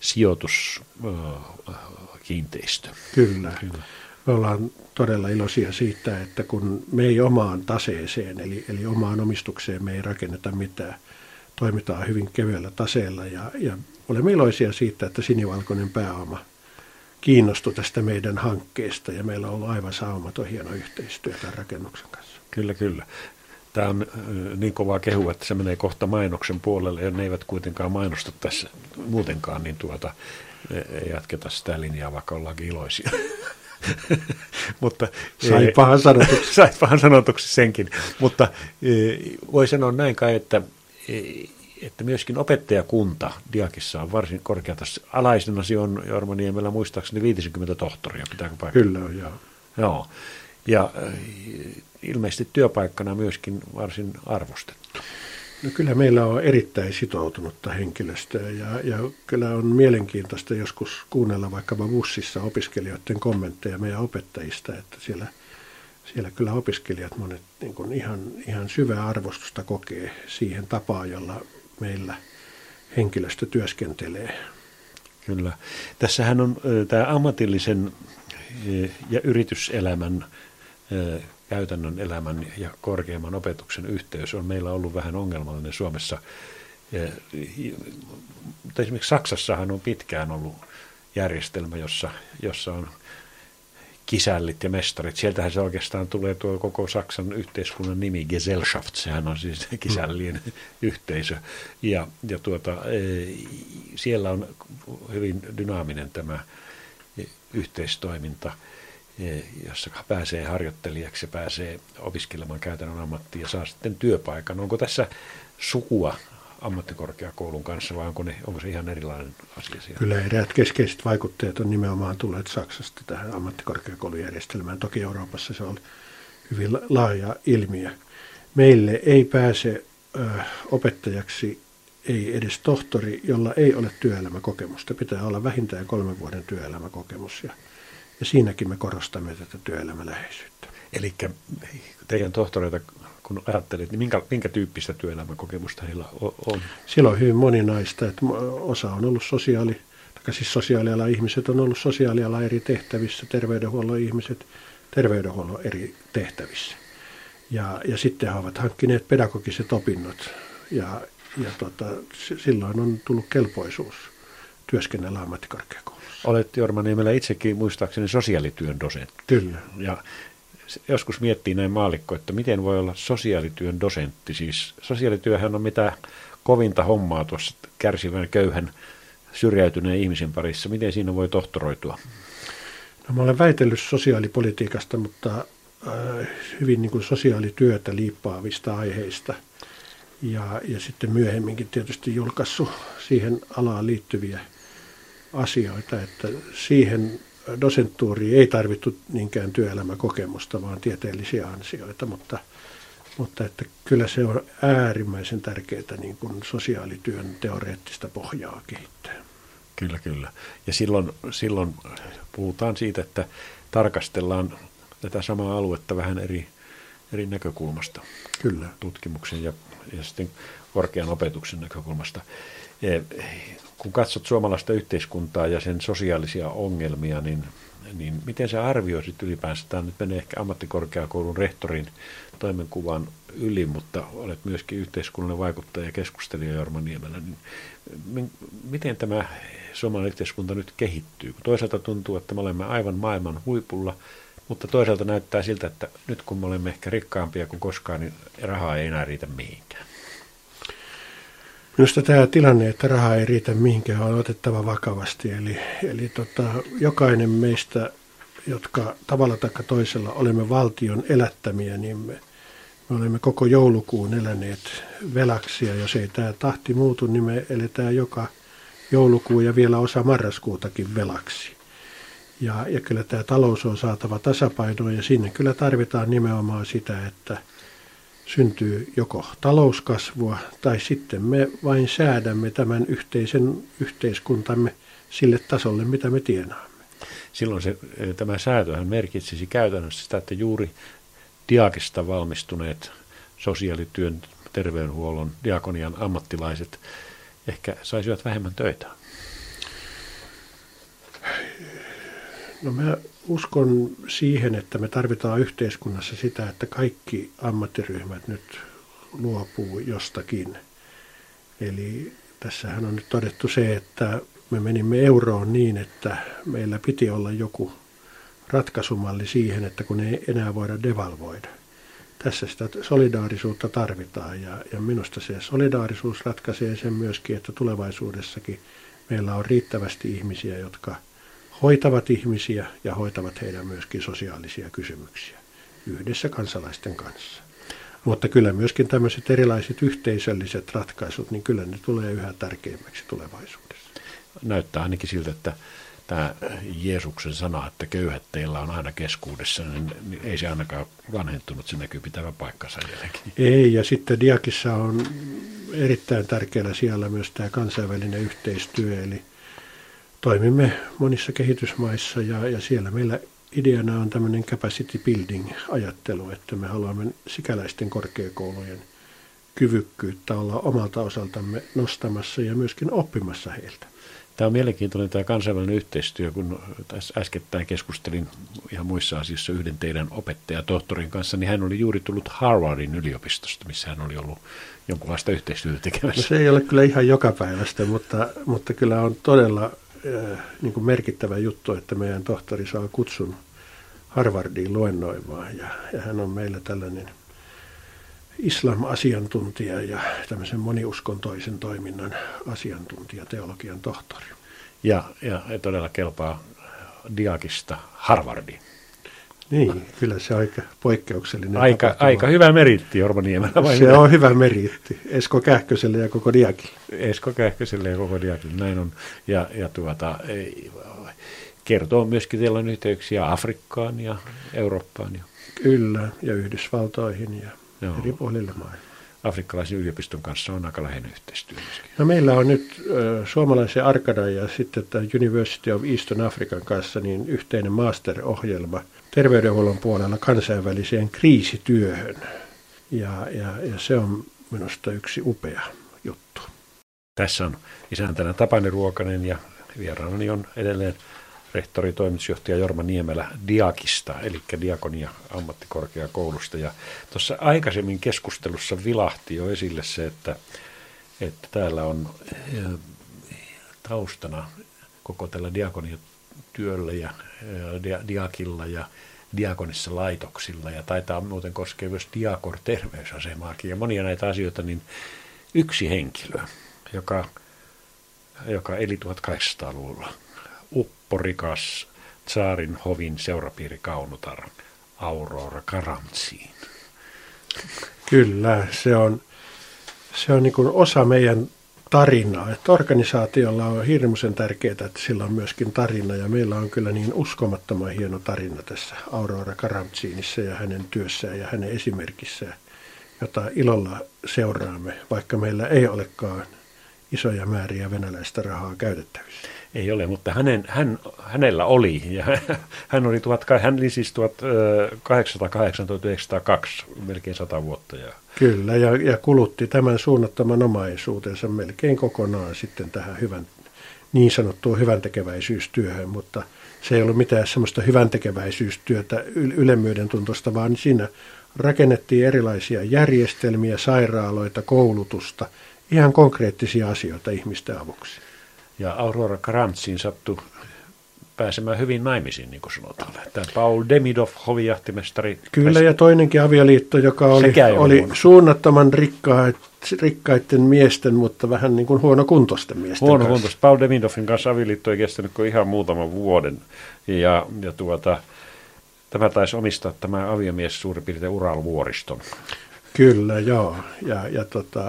sijoituskiinteistö. Kyllä. Kyllä. Me ollaan todella iloisia siitä, että kun me ei omaan taseeseen, eli, eli omaan omistukseen me ei rakenneta mitään, toimitaan hyvin kevyellä taseella ja, ja olemme iloisia siitä, että sinivalkoinen pääoma kiinnostui tästä meidän hankkeesta ja meillä on ollut aivan saumaton hieno yhteistyö tämän rakennuksen kanssa. Kyllä, kyllä. Tämä on niin kovaa kehua, että se menee kohta mainoksen puolelle ja ne eivät kuitenkaan mainosta tässä muutenkaan, niin tuota, ei jatketa sitä linjaa, vaikka ollaankin iloisia. Mutta Saipahan sanotuksi. Saipahan sanotuksi senkin, mutta voi sanoa näin kai, että, että myöskin opettajakunta diakissa on varsin korkeatasoista. Alaisenasi on Jormaniemellä muistaakseni viisikymmentä tohtoria, pitääkö paikkaa? Kyllä on, joo. Joo, ja ilmeisesti työpaikkana myöskin varsin arvostettu. No kyllä meillä on erittäin sitoutunutta henkilöstöä ja, ja kyllä on mielenkiintoista joskus kuunnella vaikkapa bussissa opiskelijoiden kommentteja meidän opettajista, että siellä, siellä kyllä opiskelijat monet niin kuin ihan, ihan syvää arvostusta kokee siihen tapaan, jolla meillä henkilöstö työskentelee. Kyllä. Tässähän on tämä ammatillisen ja yrityselämän käytännön elämän ja korkeamman opetuksen yhteys on meillä ollut vähän ongelmallinen Suomessa. Mutta esimerkiksi Saksassahan on pitkään ollut järjestelmä, jossa, jossa on kisällit ja mestarit. Sieltähän se oikeastaan tulee tuo koko Saksan yhteiskunnan nimi, Gesellschaft, sehän on siis kisällien mm. yhteisö. Ja, ja tuota, siellä on hyvin dynaaminen tämä yhteistoiminta, jossa pääsee harjoittelijaksi ja pääsee opiskelemaan käytännön ammattia ja saa sitten työpaikan. Onko tässä sukua ammattikorkeakoulun kanssa vai onko, ne, onko se ihan erilainen asia siellä? Kyllä eräät keskeiset vaikutteet on nimenomaan tulleet Saksasta tähän ammattikorkeakoulujärjestelmään. Toki Euroopassa se on hyvin laaja ilmiö. Meille ei pääse ö, opettajaksi ei edes tohtori, jolla ei ole työelämäkokemusta. Pitää olla vähintään kolmen vuoden työelämäkokemus ja Ja siinäkin me korostamme tätä työelämäläheisyyttä. Eli teidän tohtoreita, kun ajattelit, niin minkä, minkä tyyppistä työelämäkokemusta heillä on? Siellä on hyvin moninaista, että osa on ollut sosiaali, tai siis sosiaalialan ihmiset on ollut sosiaalialan eri tehtävissä, terveydenhuollon ihmiset terveydenhuollon eri tehtävissä. Ja, ja sitten he ovat hankkineet pedagogiset opinnot ja, ja tota, silloin on tullut kelpoisuus työskennellä ammattikorkeakoulussa. Olet Jormaniemellä itsekin muistaakseni sosiaalityön dosentti. Kyllä. Ja joskus miettii näin maallikko, että miten voi olla sosiaalityön dosentti. Siis sosiaalityöhän on mitä kovinta hommaa tuossa kärsivän, köyhän, syrjäytyneen ihmisen parissa. Miten siinä voi tohtoroitua? No, mä olen väitellyt sosiaalipolitiikasta, mutta äh, hyvin niin kuin sosiaalityötä liippaavista aiheista. Ja, ja sitten myöhemminkin tietysti julkaissut siihen alaan liittyviä asioita, että siihen dosenttuuriin ei tarvittu niinkään työelämäkokemusta, vaan tieteellisiä ansioita, mutta, mutta että kyllä se on äärimmäisen tärkeää niin kuin sosiaalityön teoreettista pohjaa kehittää. Kyllä, kyllä. Ja silloin, silloin puhutaan siitä, että tarkastellaan tätä samaa aluetta vähän eri, eri näkökulmasta. Kyllä. Tutkimuksen ja, ja sitten korkean opetuksen näkökulmasta. Kun katsot suomalaista yhteiskuntaa ja sen sosiaalisia ongelmia, niin, niin miten sä arvioisit ylipäänsä? Tämä nyt menee ehkä ammattikorkeakoulun rehtorin toimenkuvan yli, mutta olet myöskin yhteiskunnallinen vaikuttaja ja keskustelija Jorma Niemelä. Niin miten tämä suomalainen yhteiskunta nyt kehittyy? Toisaalta tuntuu, että me olemme aivan maailman huipulla, mutta toisaalta näyttää siltä, että nyt kun me olemme ehkä rikkaampia kuin koskaan, niin rahaa ei enää riitä mihinkään. Minusta tämä tilanne, että rahaa ei riitä mihinkään, on otettava vakavasti. Eli, eli tota, jokainen meistä, jotka tavalla tai toisella olemme valtion elättämiä, niin me, me olemme koko joulukuun eläneet velaksi. Ja jos ei tämä tahti muutu, niin me eletään joka joulukuu ja vielä osa marraskuutakin velaksi. Ja, ja kyllä tämä talous on saatava tasapainoon ja sinne kyllä tarvitaan nimenomaan sitä, että syntyy joko talouskasvua tai sitten me vain säädämme tämän yhteisen yhteiskuntamme sille tasolle, mitä me tienaamme. Silloin se, tämä säätöhän merkitsisi käytännössä sitä, että juuri diakista valmistuneet sosiaalityön, terveydenhuollon, diakonian ammattilaiset ehkä saisivat vähemmän töitä. No mä uskon siihen, että me tarvitaan yhteiskunnassa sitä, että kaikki ammattiryhmät nyt luopuu jostakin. Eli tässähän on nyt todettu se, että me menimme euroon niin, että meillä piti olla joku ratkaisumalli siihen, että kun ei enää voida devalvoida. Tässä sitä solidaarisuutta tarvitaan ja, ja minusta se solidaarisuus ratkaisee sen myöskin, että tulevaisuudessakin meillä on riittävästi ihmisiä, jotka hoitavat ihmisiä ja hoitavat heidän myöskin sosiaalisia kysymyksiä yhdessä kansalaisten kanssa. Mutta kyllä myöskin tämmöiset erilaiset yhteisölliset ratkaisut, niin kyllä ne tulee yhä tärkeimmäksi tulevaisuudessa. Näyttää ainakin siltä, että tämä Jeesuksen sana, että köyhät teillä on aina keskuudessa, niin ei se ainakaan vanhentunut, se näkyy pitävä paikkansa jälkeen. Ei, ja sitten Diakissa on erittäin tärkeällä siellä myös tämä kansainvälinen yhteistyö, eli toimimme monissa kehitysmaissa ja, ja siellä meillä ideana on tämmöinen capacity building-ajattelu, että me haluamme sikäläisten korkeakoulujen kyvykkyyttä olla omalta osaltamme nostamassa ja myöskin oppimassa heiltä. Tämä on mielenkiintoinen tämä kansainvälinen yhteistyö, kun tässä äskettäin keskustelin ihan muissa asioissa yhden teidän opettajatohtorin kanssa, niin hän oli juuri tullut Harvardin yliopistosta, missä hän oli ollut jonkunlaista yhteistyötä tekemässä. No se ei ole kyllä ihan jokapäiväistä, mutta, mutta kyllä on todella äh, niin kuin merkittävä juttu, että meidän tohtori saa kutsun Harvardiin luennoimaan ja, ja hän on meillä tällainen islam-asiantuntija ja tämmöisen moniuskontoisen toiminnan asiantuntija, teologian tohtori. Ja, ja todella kelpaa Diakista Harvardiin. Niin, kyllä se on aika poikkeuksellinen. Aika, aika hyvä meriitti Jorma Niemelä. Se mitä? On hyvä meriitti. Esko Kähköselle ja koko Diakille. Esko Kähköselle ja koko Diakille, näin on. Ja, ja tuota, ei, kertoo myöskin, teillä on yhteyksiä Afrikkaan ja Eurooppaan. Ja. Kyllä, ja Yhdysvaltoihin ja Joo. eri puolille maailmaa. Afrikkalaisen yliopiston kanssa on aika läheinen yhteistyö. No meillä on nyt äh, suomalaisen Arkadan ja sitten tämä University of Eastern African kanssa niin yhteinen master-ohjelma terveydenhuollon puolella kansainväliseen kriisityöhön. Ja, ja, ja se on minusta yksi upea juttu. Tässä on isäntänä Tapani Ruokanen ja vieraanani on edelleen rehtori, toimitusjohtaja Jorma Niemelä Diakista, eli Diakonia ammattikorkeakoulusta. Ja tuossa aikaisemmin keskustelussa vilahti jo esille se, että, että täällä on taustana koko tällä diakoniatyöllä ja Diakilla ja Diakonissa laitoksilla, ja taitaa muuten koskea myös Diakor terveysasemaakin ja monia näitä asioita, niin yksi henkilö, joka, joka eli tuhatkahdeksansataaluvulla, upporikas tsaarin hovin seurapiiri Kaunotar, Aurora Karamziin. Kyllä, se on, se on niin kuin osa meidän tarinaa. Että organisaatiolla on hirmuisen tärkeää, että sillä on myöskin tarina, ja meillä on kyllä niin uskomattoman hieno tarina tässä Aurora Karamziinissa ja hänen työssään ja hänen esimerkissään, jota ilolla seuraamme, vaikka meillä ei olekaan isoja määriä venäläistä rahaa käytettävissä. Ei ole, mutta hänen, hän, hänellä oli, ja hän oli tuhat, hän oli siis tuhatkahdeksansataakahdeksan tuhatyhdeksänsataakaksi, melkein sata vuotta. Ja... Kyllä, ja, ja kulutti tämän suunnattoman omaisuutensa melkein kokonaan sitten tähän hyvän, niin sanottuun hyväntekeväisyystyöhön, mutta se ei ollut mitään semmoista hyväntekeväisyystyötä ylemmyyden tuntosta, vaan siinä rakennettiin erilaisia järjestelmiä, sairaaloita, koulutusta, ihan konkreettisia asioita ihmisten avuksi. Ja Aurora Karamzin sattui pääsemään hyvin naimisiin, niin kuin sanotaan. Tämä Paul Demidov, hovijahtimestari. Kyllä, ja toinenkin avioliitto, joka oli, oli suunnattoman rikkaat, rikkaiden miesten, mutta vähän niin kuin huonokuntoisten miesten Huono kuntoista. Paul Demidovin kanssa avioliitto ei kestänyt kuin ihan muutaman vuoden. Ja, ja tuota, tämä taisi omistaa tämä aviomies suurin piirtein Uralvuoriston. Kyllä, joo. Ja, ja tota...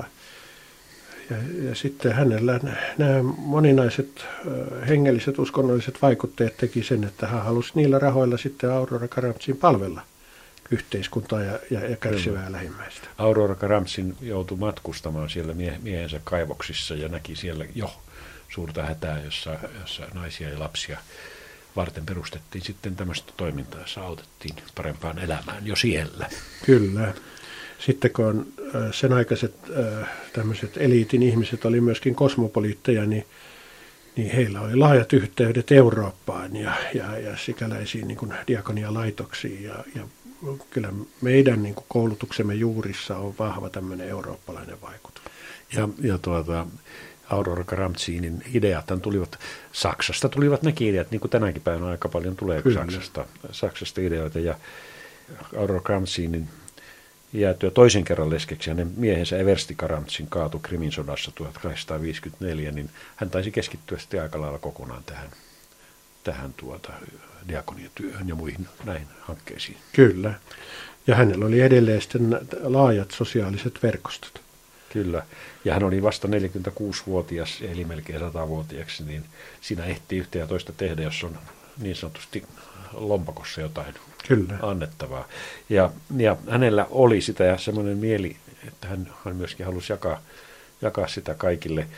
Ja, ja sitten hänellä nämä moninaiset hengelliset, uskonnolliset vaikutteet teki sen, että hän halusi niillä rahoilla sitten Aurora Karamzin palvella yhteiskuntaa ja, ja, ja kärsivää lähimmäistä. Aurora Karamzin joutui matkustamaan siellä mie- miehensä kaivoksissa ja näki siellä jo suurta hätää, jossa, jossa naisia ja lapsia varten perustettiin sitten tämmöistä toimintaa, jossa autettiin parempaan elämään jo siellä. Kyllä. Sitten kun sen aikaiset tämmöiset eliitin ihmiset oli myöskin kosmopoliitteja, niin, niin heillä oli laajat yhteydet Eurooppaan ja, ja, ja sikäläisiin niin kuin diakonialaitoksiin. Ja, ja kyllä meidän niin kuin koulutuksemme juurissa on vahva tämmöinen eurooppalainen vaikutus. Ja, ja tuota, Aurora Karamzinin ideathan tulivat, Saksasta tulivat nekin ideat, niin kuin tänäkin päivänä aika paljon tulee Saksasta, Saksasta ideoita. Ja Aurora Karamzinin jäätyä toisen kerran leskeksi hänen miehensä Eversti Karamzin kaatui Krimin sodassa tuhatkahdeksansataaviisikymmentäneljä, niin hän taisi keskittyä sitten aika lailla kokonaan tähän, tähän tuota, diakoniatyöhön ja muihin näihin hankkeisiin. Kyllä, ja hänellä oli edelleen sitten laajat sosiaaliset verkostot. Kyllä, ja hän oli vasta neljäkymmentäkuusivuotias, eli melkein satavuotiaaksi, niin siinä ehtii yhtä ja toista tehdä, jos on niin sanotusti lompakossa jotain Kyllä. annettavaa. Ja, ja hänellä oli sitä ja semmoinen mieli, että hän, hän myöskin halusi jakaa, jakaa sitä kaikille.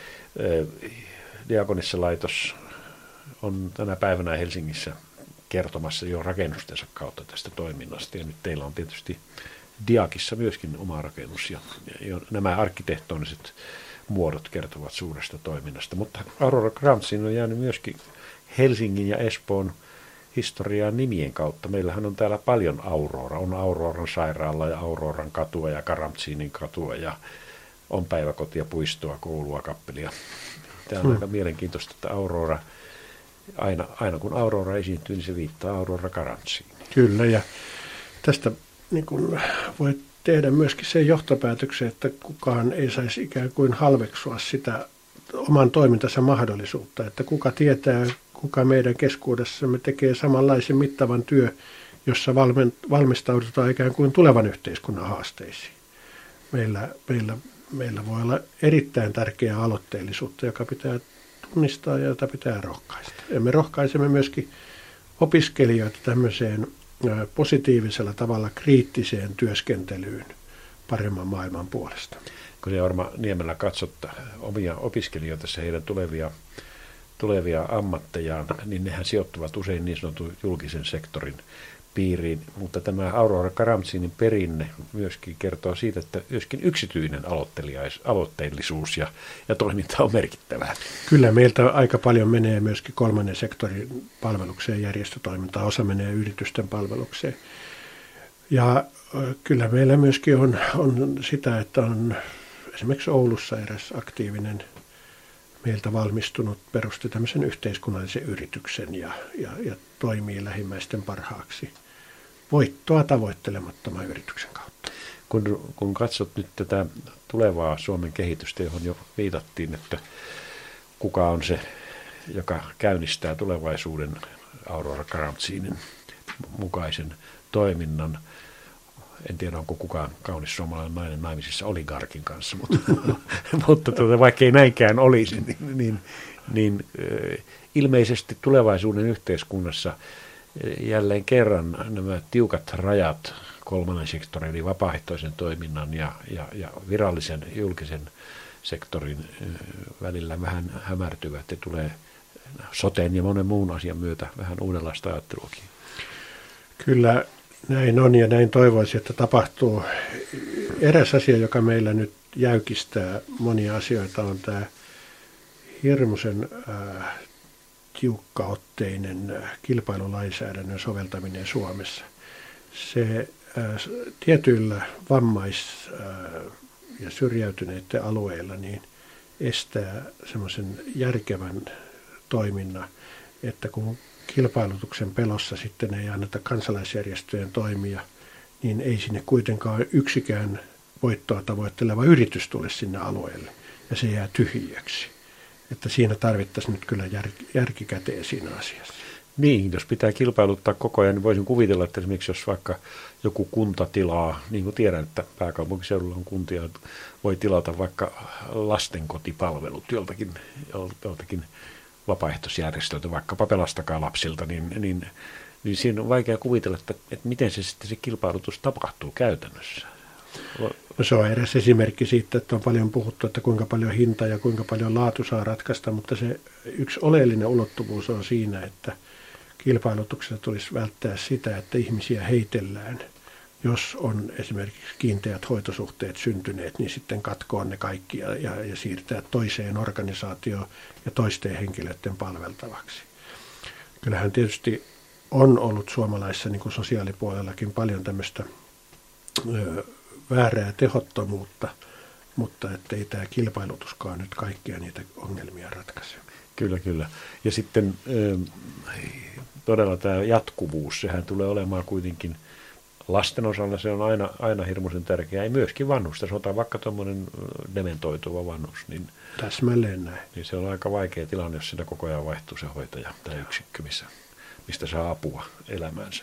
Diakonissalaitos on tänä päivänä Helsingissä kertomassa jo rakennustensa kautta tästä toiminnasta. Ja nyt teillä on tietysti Diakissa myöskin oma rakennus. Ja, ja nämä arkkitehtoniset muodot kertovat suuresta toiminnasta. Mutta Aurora Karamzin on jäänyt myöskin Helsingin ja Espoon historiaa nimien kautta. Meillähän on täällä paljon Aurora. On Auroran sairaala ja Auroran katua ja Karamzinin katua ja on päiväkotia, puistoa, koulua, kappelia. Tämä on hmm. aika mielenkiintoista, että Aurora, aina, aina kun Aurora esiintyy, niin se viittaa Aurora Karamziniin. Kyllä, ja tästä niin kuin voi tehdä myöskin sen johtopäätöksen, että kukaan ei saisi ikään kuin halveksua sitä oman toimintansa mahdollisuutta, että kuka tietää, kuka meidän keskuudessamme tekee samanlaisen mittavan työ, jossa valmistaudutaan ikään kuin tulevan yhteiskunnan haasteisiin. Meillä, meillä, meillä voi olla erittäin tärkeää aloitteellisuutta, joka pitää tunnistaa ja jota pitää rohkaista. Ja me rohkaisemme myöskin opiskelijoita tämmöiseen positiivisella tavalla kriittiseen työskentelyyn paremman maailman puolesta. Kun Jorma Niemellä katsot omia opiskelijoita, heidän tulevia, tulevia ammattejaan, niin nehän sijoittuvat usein niin sanotun julkisen sektorin piiriin, mutta tämä Aurora Karamzinin perinne myöskin kertoo siitä, että myöskin yksityinen aloitteellisuus ja, ja toiminta on merkittävää. Kyllä meiltä aika paljon menee myöskin kolmannen sektorin palvelukseen, järjestötoimintaan, osa menee yritysten palvelukseen. Ja kyllä meillä myöskin on, on sitä, että on esimerkiksi Oulussa eräs aktiivinen meiltä valmistunut perusti tämmöisen yhteiskunnallisen yrityksen ja, ja, ja toimii lähimmäisten parhaaksi voittoa tavoittelemattoman yrityksen kautta. Kun, kun katsot nyt tätä tulevaa Suomen kehitystä, johon jo viitattiin, että kuka on se, joka käynnistää tulevaisuuden Aurora Karamzinin mukaisen toiminnan. En tiedä, onko kukaan kaunis suomalainen nainen naimisissa oligarkin kanssa, mutta, mutta tuota, vaikka ei näinkään olisi, niin, niin, niin ilmeisesti tulevaisuuden yhteiskunnassa jälleen kerran nämä tiukat rajat kolmannen sektorin eli vapaaehtoisen toiminnan ja, ja, ja virallisen julkisen sektorin välillä vähän hämärtyvät ja tulee soteen ja monen muun asian myötä vähän uudenlaista ajatteluakin. Kyllä näin on ja näin toivoisin, että tapahtuu. Eräs asia, joka meillä nyt jäykistää monia asioita, on tämä hirmuisen äh, tiukkaotteinen äh, kilpailulainsäädännön soveltaminen Suomessa. Se äh, tietyillä vammais- äh, ja syrjäytyneiden alueilla niin estää semmoisen järkevän toiminnan, että kun kilpailutuksen pelossa sitten ei anneta kansalaisjärjestöjen toimia, niin ei sinne kuitenkaan yksikään voittoa tavoitteleva yritys tule sinne alueelle, ja se jää tyhjäksi. Että siinä tarvittaisiin nyt kyllä jär, järki käteen siinä asiassa. Niin, jos pitää kilpailuttaa koko ajan, niin voisin kuvitella, että esimerkiksi jos vaikka joku kunta tilaa, niin kuin tiedän, että pääkaupunkiseudulla on kuntia, voi tilata vaikka lastenkotipalvelut joltakin, joltakin vapaaehtoisjärjestöltä, vaikkapa Pelastakaa lapsilta, niin, niin, niin siinä on vaikea kuvitella, että, että miten se sitten se kilpailutus tapahtuu käytännössä. No se on eräs esimerkki siitä, että on paljon puhuttu, että kuinka paljon hinta ja kuinka paljon laatu saa ratkaista, mutta se yksi oleellinen ulottuvuus on siinä, että kilpailutuksessa tulisi välttää sitä, että ihmisiä heitellään. Jos on esimerkiksi kiinteät hoitosuhteet syntyneet, niin sitten katkoa ne kaikki ja, ja, ja siirtää toiseen organisaatioon ja toisten henkilöiden palveltavaksi. Kyllähän tietysti on ollut suomalaisessa niin kuin sosiaalipuolellakin paljon tämmöistä ö, väärää tehottomuutta, mutta ettei tämä kilpailutuskaan nyt kaikkia niitä ongelmia ratkaise. Kyllä, kyllä. Ja sitten todella tämä jatkuvuus, sehän tulee olemaan kuitenkin lasten osalla, se on aina, aina hirmuisen tärkeää, ja myöskin vanhusta. Se on vaikka tuommoinen dementoituva vanhus, niin, täsmälleen näin. Niin se on aika vaikea tilanne, jos siinä koko ajan vaihtuu se hoitaja tai yksikkö, missä, mistä saa apua elämäänsä.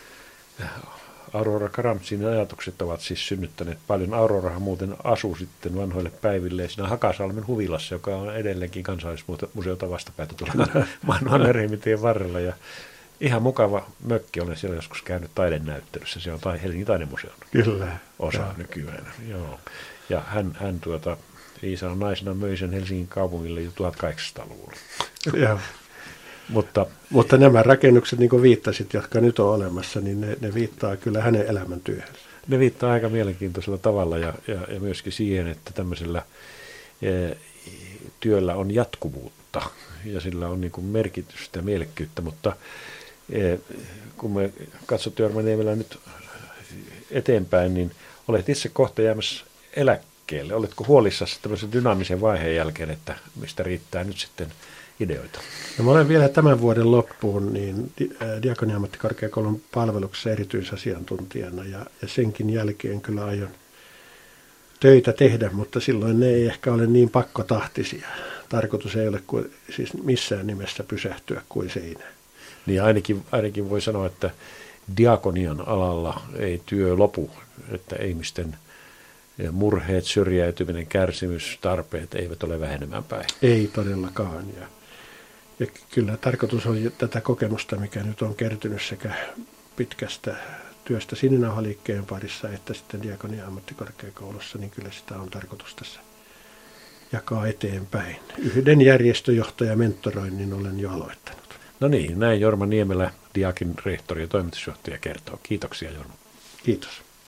Aurora Karamzinin ajatukset ovat siis synnyttäneet paljon. Aurorahan muuten asuu sitten vanhoille päiville siinä Hakasalmen huvilassa, joka on edelleenkin kansallismuseota vastapäätä tuolla Mannerheimintien varrella. Ja ihan mukava mökki, olen siellä joskus käynyt taidenäyttelyssä. Se on Helsingin taidemuseon Kyllä, osa joo. nykyään. Joo. Ja hän, hän tuota, Iisa on naisena möi sen Helsingin kaupungille jo tuhatkahdeksansataaluvulla. Joo. Mutta, Mutta nämä rakennukset, niin kuin viittasit, jotka nyt on olemassa, niin ne, ne viittaa kyllä hänen elämäntyöhönsä. Ne viittaa aika mielenkiintoisella tavalla ja, ja, ja myöskin siihen, että tämmöisellä e, työllä on jatkuvuutta ja sillä on niin kuin merkitystä ja mielekkyyttä, mutta e, kun me katsottiin Jorma Niemelä nyt eteenpäin, niin olet itse kohta jäämässä eläkkeelle. Oletko huolissasi tämmöisen dynaamisen vaiheen jälkeen, että mistä riittää nyt sitten ideoita? No, mä olen vielä tämän vuoden loppuun niin Diakonia-ammattikorkeakoulun palveluksessa erityisasiantuntijana ja, ja senkin jälkeen kyllä aion töitä tehdä, mutta silloin ne ei ehkä ole niin pakkotahtisia. Tarkoitus ei ole kuin, siis missään nimessä pysähtyä kuin seinään. Niin ainakin, ainakin voi sanoa, että diakonian alalla ei työ lopu, että ihmisten murheet, syrjäytyminen, kärsimys, tarpeet eivät ole vähenemään päin. Ei todellakaan. Ja, ja kyllä tarkoitus on tätä kokemusta, mikä nyt on kertynyt sekä pitkästä työstä Sininauhaliikkeen parissa että sitten Diakonia-ammattikorkeakoulussa, niin kyllä sitä on tarkoitus tässä jakaa eteenpäin. Yhden järjestöjohtaja mentoroinnin olen jo aloittanut. No niin, näin Jorma Niemelä, Diakin rehtori ja toimitusjohtaja kertoo. Kiitoksia Jorma. Kiitos.